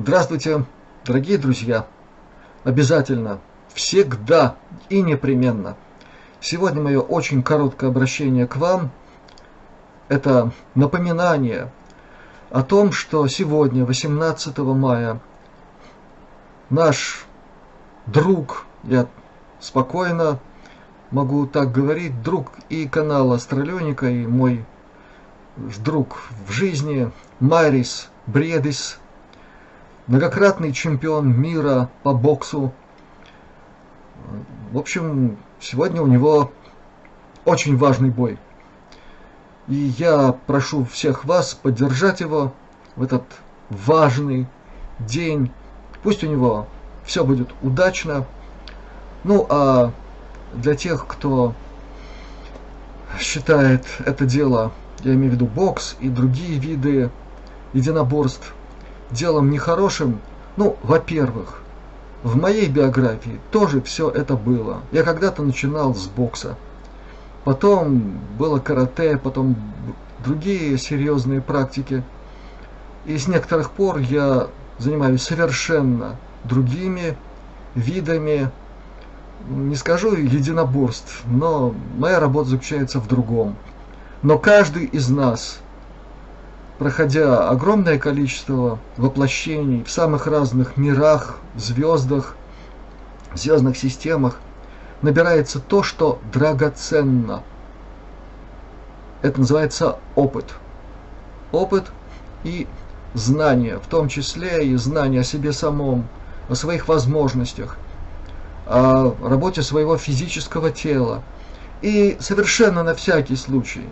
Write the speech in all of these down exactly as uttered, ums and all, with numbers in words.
Здравствуйте, дорогие друзья! Обязательно, всегда и непременно. Сегодня мое очень короткое обращение к вам – это напоминание о том, что сегодня, восемнадцатого мая, наш друг, я спокойно могу так говорить, друг и канала Астралёника, и мой друг в жизни Марис Бриедис, многократный чемпион мира по боксу. В общем, сегодня у него очень важный бой. И я прошу всех вас поддержать его в этот важный день. Пусть у него все будет удачно. Ну а для тех, кто считает это дело, я имею в виду бокс и другие виды единоборств, делом нехорошим, ну, во-первых, в моей биографии тоже все это было. Я когда-то начинал с бокса. Потом было карате, потом другие серьезные практики. И с некоторых пор я занимаюсь совершенно другими видами, не скажу единоборств, но моя работа заключается в другом. Но каждый из нас, проходя огромное количество воплощений в самых разных мирах, звездах, звездных системах, набирается то, что драгоценно. Это называется опыт. Опыт и знания, в том числе и знания о себе самом, о своих возможностях, о работе своего физического тела. И совершенно на всякий случай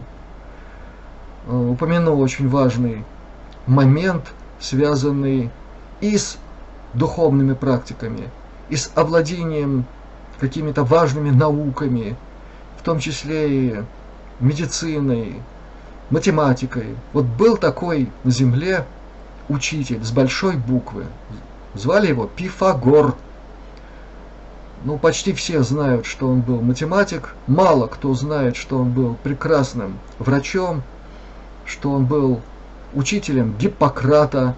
упомяну очень важный момент, связанный и с духовными практиками, и с овладением какими-то важными науками, в том числе и медициной, математикой. Вот был такой на земле учитель с большой буквы, звали его Пифагор. Ну, почти все знают, что он был математик, мало кто знает, что он был прекрасным врачом, что он был учителем Гиппократа,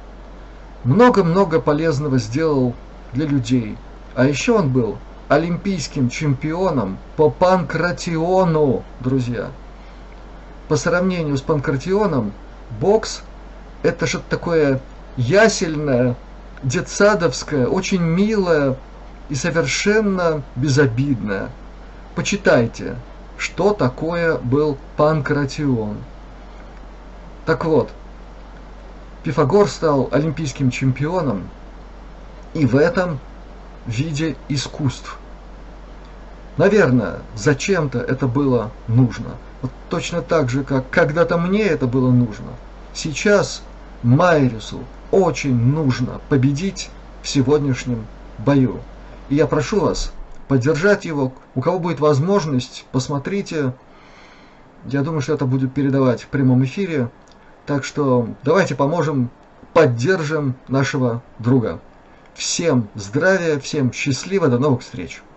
много-много полезного сделал для людей. А еще он был олимпийским чемпионом по панкратиону, друзья. По сравнению с панкратионом, бокс – это что-то такое ясельное, детсадовское, очень милое и совершенно безобидное. Почитайте, что такое был панкратион. Так вот, Пифагор стал олимпийским чемпионом и в этом виде искусств. Наверное, зачем-то это было нужно. Вот точно так же, как когда-то мне это было нужно. Сейчас Майрису очень нужно победить в сегодняшнем бою. И я прошу вас поддержать его. У кого будет возможность, посмотрите. Я думаю, что это будет передавать в прямом эфире. Так что давайте поможем, поддержим нашего друга. Всем здравия, всем счастливо, до новых встреч!